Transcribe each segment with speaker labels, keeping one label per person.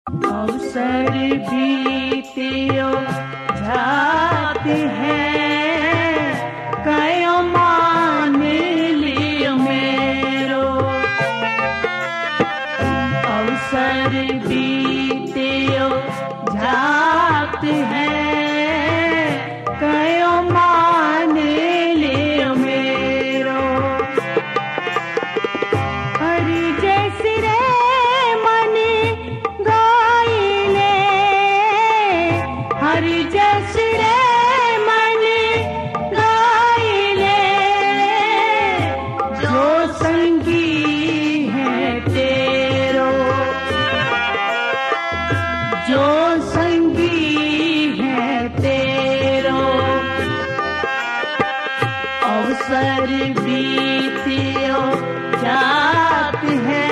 Speaker 1: अवसर बीतियो जात है, कयो मान लियो मेरो। अवसर बीतियो जात है, कयो मान लियो मेरो। हरि जैसी रे हरि जैसी रे मन गाइले, जो संगी है तेरो, जो संगी है तेरो। अवसर बीतियो जात है,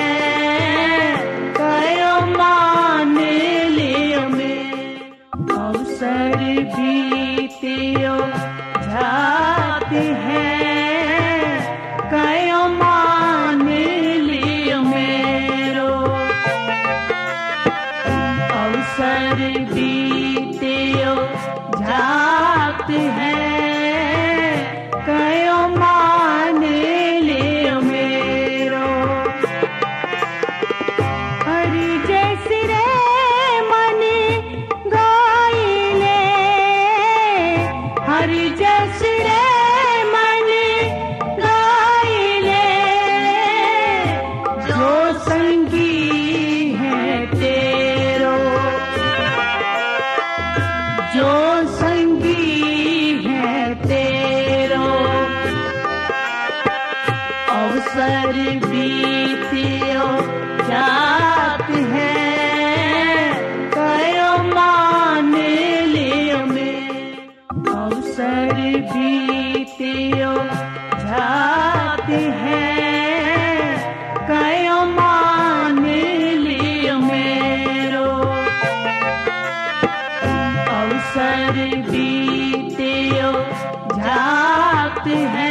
Speaker 1: कयो मान लियो मेरो। अवसर बीतियो जात है, कयो मान लियो मेरो। अवसर बीतियो जात है, कयो मान लियो मेरो। हरि जैसी रे मन गाइले, हरि जैसी रे मन गाइले, जो संगी है तेरो, जो संगी है तेरो। अवसर बीतियो जात है, कयो मान लियो मेरो। अवसर बीतियो जात है, कयो मान लियो मेरो। अवसर बीतियो जात है,